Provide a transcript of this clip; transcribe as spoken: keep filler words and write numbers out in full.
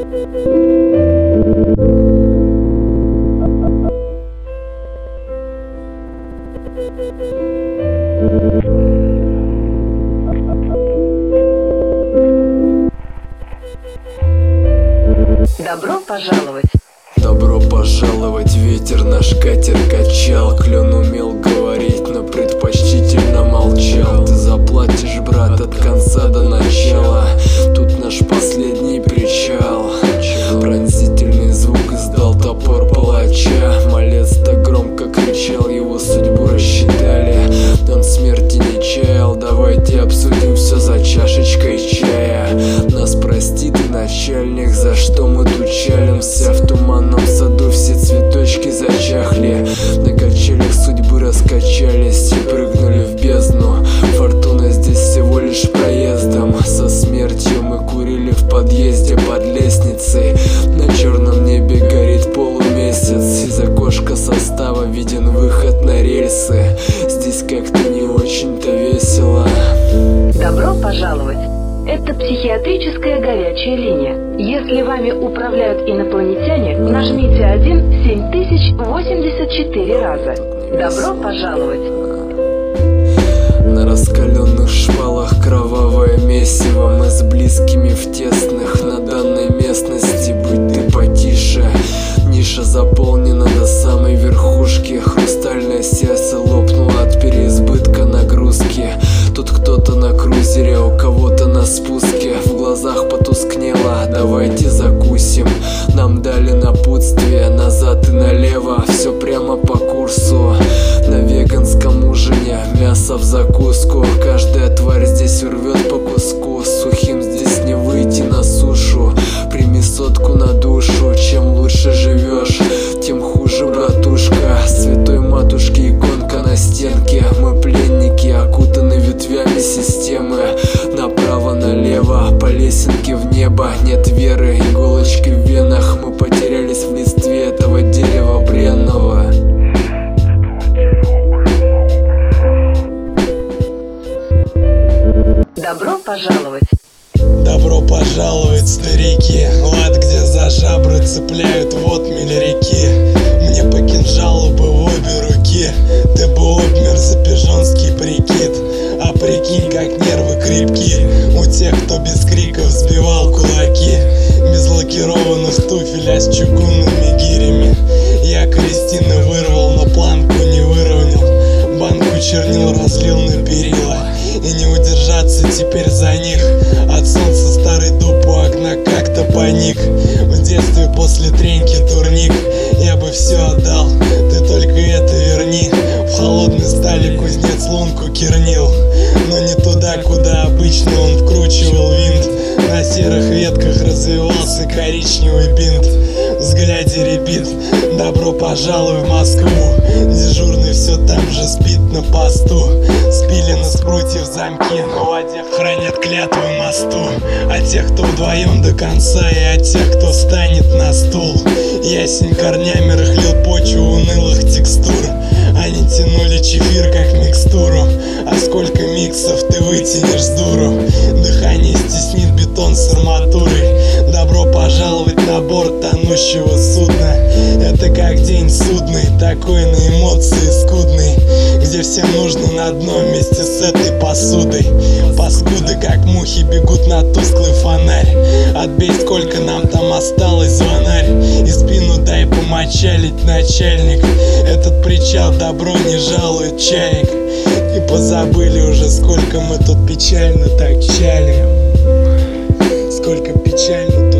Добро пожаловать. Добро пожаловать, ветер наш катер качал. Клен умел говорить, но предпочтительно молчал. Ты заплатишь, брат, от конца до начала. Тут наш последний причал. Пронзительный звук издал топор палача. Малец так громко кричал, его судьбу рассчитали. Он смерти не чаял, давайте обсудим все за чашечкой чая. Нас прости ты, начальник, за что мы тут чалимся. В туманном саду все цветочки зачахли. На качелях судьбы раскачались и прыгнули в бездну. Фортуна здесь всего лишь проездом. Со смертью мы курили в подъезде под лестницей. На черном небе горит полумесяц. Из окошка состава виден выход на рельсы. Здесь как-то не очень-то весело. Добро пожаловать. Это психиатрическая горячая линия. Если вами управляют инопланетяне, нажмите один семь тысяч восемьдесят четыре раза. Добро пожаловать. На раскаленных шпалах кровавое месиво. Мы с близкими в тесных на данной местности. Будь ты потише. Ниша заполнена до самой верхушки. Хрустальное сердце лопнуло от переизбытка нагрузки. Тут кто-то на крузере, у кого-то на спуске. В глазах потускнело, давайте закусим. Нам дали напутствие, назад и налево. Все прямо по курсу. На веганском ужине мясо в закуску. Каждая тварь здесь урвет по куску. Сухим здесь не выйти на сушу. Прими сотку на душу. Чем лучше живешь, тем хуже, братушка. Святой матушки иконка на стенке. Мы пленники, окутаны ветвями системы. Направо-налево, по лесенке в небо. Нет веры, иголочки в венах. Мы потерялись в листве этого дерева бренного. Добро пожаловать. Добро пожаловать, старики. Лад, где за жабры цепляют в отмель реки. Мне по кинжалу бы в обе руки. Ты бы обмер за пижонский прикид. А прикинь, как нервы крепки у тех, кто без криков сбивал кулаки. Без лакированных туфель, а с чугунными гирями. Я Кристины вырвал, но планку не выровнял. Банку чернил разлил на перила. И не удержаться теперь за них. От солнца старый дуб у окна как-то паник. В детстве после треньки турник. Я бы все отдал, ты только это верни. В холодной стали кузнец лунку кернил. Но не туда, куда обычно он вкручивал винт. На серых ветках развивался коричневый бинт. В взгляде ребит, добро пожалуй в Москву. Дежурный все там же спит на посту. Спилены с прутьев замки, на воде хранят клятвы мосту. А тех, кто вдвоем до конца, и от тех, кто станет на стул. Ясень корнями рыхлил почву унылых текстур. Они тянули чефир как микстуру. А сколько миксов ты вытянешь с дуру? Дыхание стеснит бетон с арматурой. Добро пожаловать на борт тонущего судна. Это как день судный, такой на эмоции скудный, где всем нужно на дно вместе с этой посудой. Паскуды как мухи бегут на тусклый фонарь. Отбей, сколько нам там осталось, звонарь. И спину дай помочалить, начальник. Этот причал добро не жалует чаек. И позабыли уже, сколько мы тут печально так чали. Сколько печально